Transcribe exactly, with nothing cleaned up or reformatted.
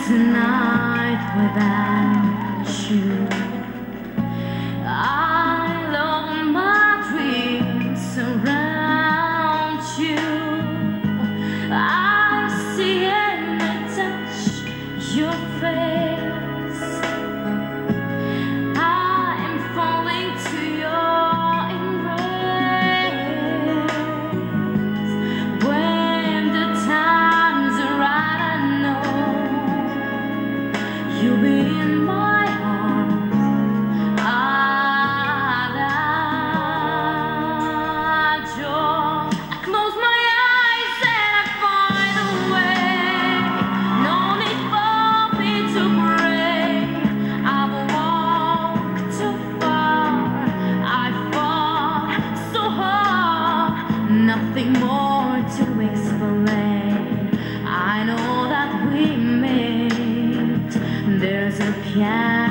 tonight without you. I love my dreams around you. I see and I touch your face. I'm falling to your embrace. When the times are right, I know you'll be in my arms. I, I, I close my eyes and I find a way. No need for me to pray. I've walked too far. I fought so hard. Nothing more to explain. I know that we met. There's a piano